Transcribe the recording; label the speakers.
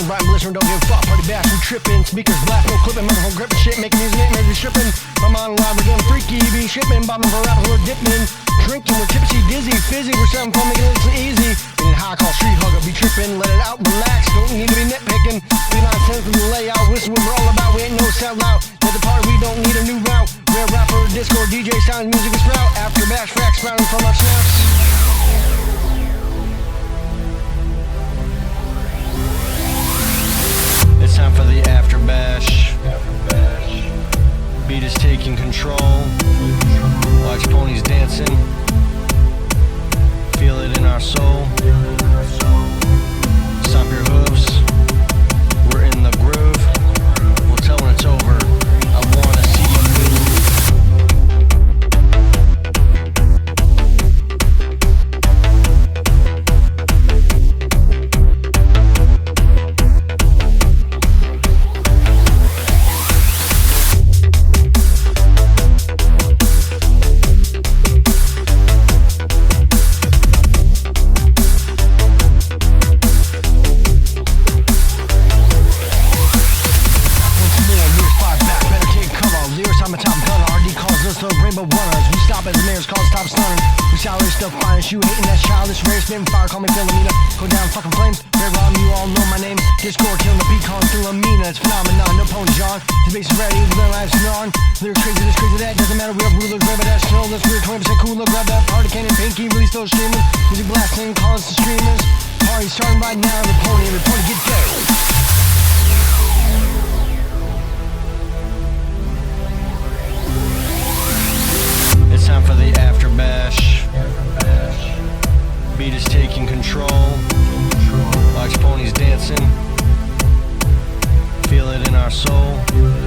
Speaker 1: bright and blistering, don't give a fuck. Party bash, we tripping. Speakers blast, no clipping. Microphone gripping, shit, making music, ain't maybe stripping. I'm on live, we're getting freaky, be shipping. Bobbing for rappers, we're dipping. Drinking, we're tipsy, dizzy, fizzy. We're having fun, making it look so easy. Getting high, call street hugger, be tripping. Let it out, relax, don't need to be nitpicking. Be nonsense with the layout, this is what we're all about. We ain't no sellout. At the party, we don't need a new route. We're a rapper, Discord, DJ, sound, music we sprout. After bash, facts sprouting from our snaps. It's time for the after bash. Beat is taking control. Watch ponies dancing. Feel it in our soul. Stomp your hooves. We're in the groove. We'll tell when it's over. I wanna see you move. Still finest, you hating that childish race. Spitting fire, call me Philomena. Go down fucking flames. Red Rom, you all know my name. Discord, killing the beat, calling Philomena. It's phenomenon, no pony John. The bass is ready, the lives on. Lyrics crazy, this crazy, that doesn't matter. We have rulers, grab it, that's chill. Let's weird, 20% cooler. Grab that party cannon, pinky, release those streamers. Music blasting, call us the streamers. Party starting right now, the pony, every party get down. It's time for the after bash. Beat is taking control. Watch ponies dancing. Feel it in our soul.